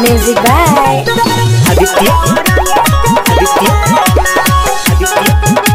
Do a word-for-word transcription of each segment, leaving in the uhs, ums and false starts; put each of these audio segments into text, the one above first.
Music by Aditya Aditya Aditya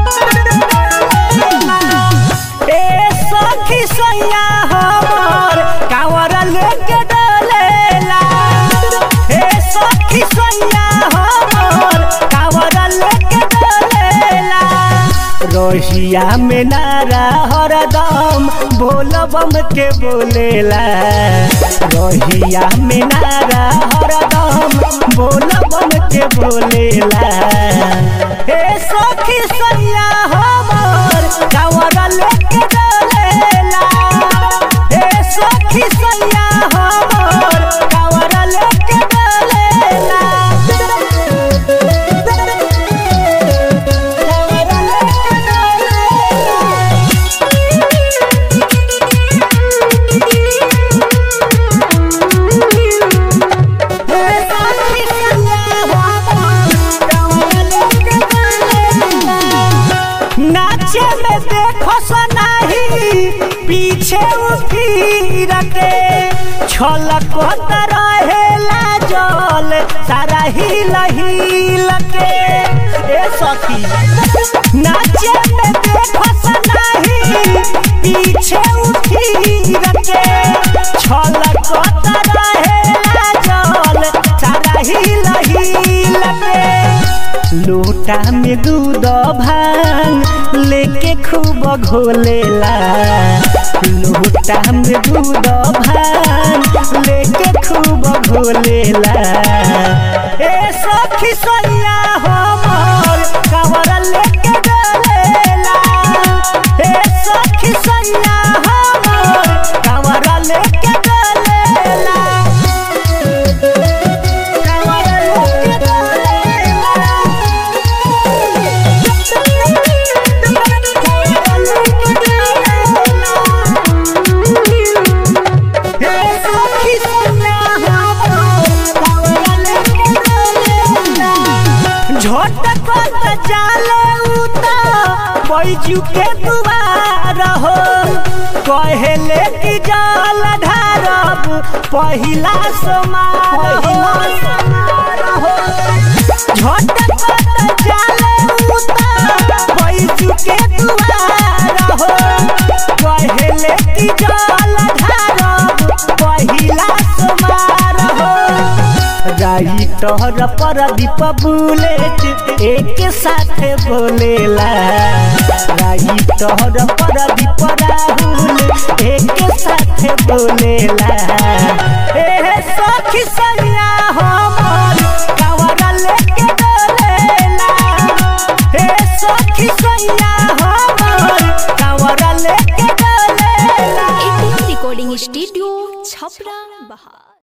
ए सखी सैया हमर कांवर लेके डलेला ए सखी सैया हमर कांवर लेके डलेला रोहिया में नारा हरदम बोल बम के बोलेला रोहिया में नारा हरदम बोल बम के बोलेला ए सखी सैया हमर कांवर लेके डलेला ए सखी सैया हमर कांवर लेके डलेला नाचे में देखो सनाही पीछे उठीर के छलकत रहेला जल सारा हिल हिल के ए सखी नाचे में देखो सनाही पीछे उठीर के छलकत रहेला जल सारा हिल हिल के लोटा में दूध भांग लेके खूब घोलेला लोटा में दूध भांग लेके खूब घोलेला ए सखी सैया हमर कांवर लेके डलेला ए सखी सैया हमर कांवर लेके डलेला झटपट जाले उता बैजू के दुआर हो कहेले कि जल ढारब पहिला समार हो झटपट जाले उता बैजू के दुआर हो कहेले कि जल ढारब पहिला समार हो राही तोहर पर दीप बुलेट एक साथ बोलेला राही तोहर पर दीप राहुल एक साथ बोलेला ए सखी सैया हमर कांवर लेके डलेला ए सखी सैया हमर कांवर लेके डलेला रिकॉर्डिंग स्टूडियो छपरा बहार।